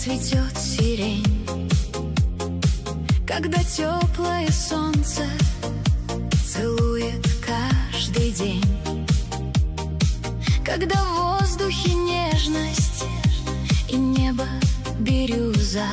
цветет сирень, когда теплое солнце целует каждый день, когда в воздухе нежность и небо бирюза.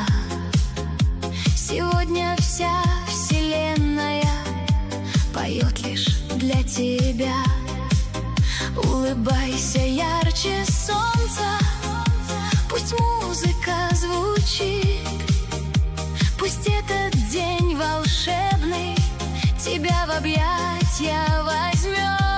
Сегодня вся вселенная поет лишь для тебя. Улыбайся ярче солнца, пусть музыка звучит, пусть этот день волшебный тебя в объятья возьмет.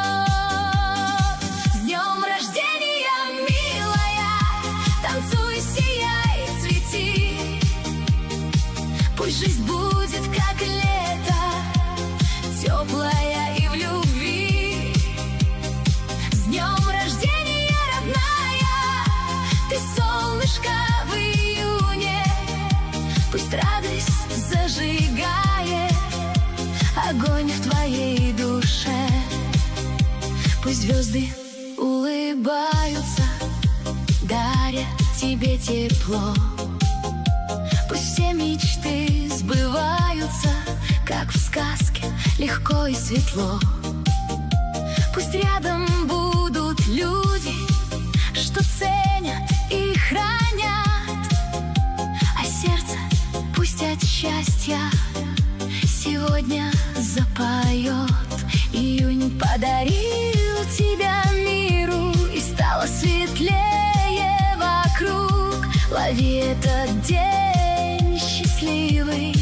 С днем рождения, милая, танцуй, сияй, цвети, пусть жизнь будет как лето, теплая и в любви. С днем рождения, родная, ты солнышко в июне, пусть радость зажигает огонь в твоей душе. Пусть звезды улыбаются, даря тебе тепло. Пусть все мечты сбываются, как в сказке, легко и светло. Пусть рядом будут люди, что ценят и хранят, а сердце пусть от счастья сегодня запоет. Июнь подарил тебя миру, и стало светлее вокруг. Лови этот день счастливый,